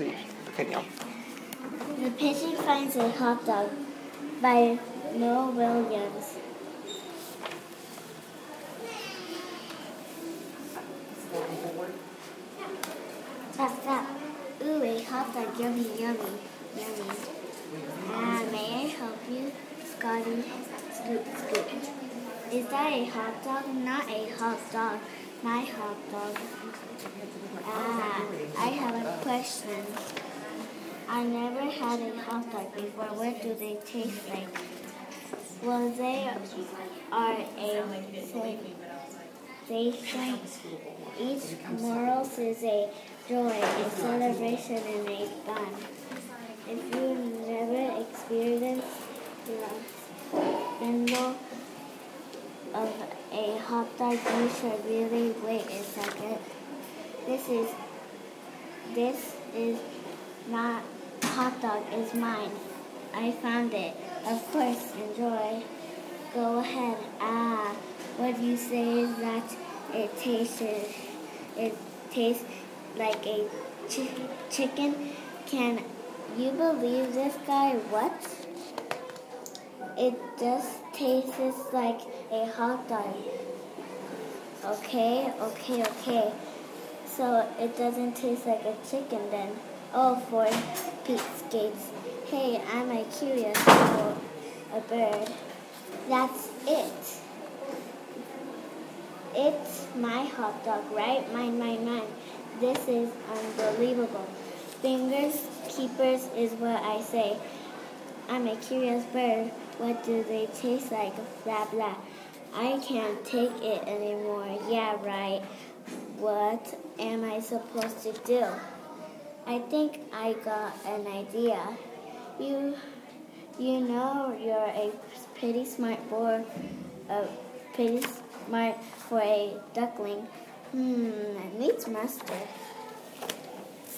Sí, genial. The Pigeon Finds a Hot Dog by Noel Williams. Stop, stop. Ooh, a hot dog, yummy, yummy, yummy. May I help you? Scotty, scoot, scoot. Is that a hot dog? Not a hot dog. My hot dog. I have a question. I never had a hot dog before. What do they taste like? Well, they are a sensation. Each moral is a joy, a celebration, and a fun. If you never experienced the symbol of a hot dog, you should really wait a second. This is not hot dog, is mine. I found it. Of course, enjoy. Go ahead. What you say is that it tastes like a chicken. Can you believe this guy? What? It just tastes like a hot dog. Okay. So it doesn't taste like a chicken then. Oh, for Pete's skates. Hey, I'm a curious little bird. That's it. It's my hot dog, right? Mine. This is unbelievable. Fingers keepers is what I say. I'm a curious bird. What do they taste like? Blah, blah. I can't take it anymore. Yeah, right. What am I supposed to do? I think I got an idea. You know you're a pretty smart boy, pretty smart for a duckling. Needs mustard.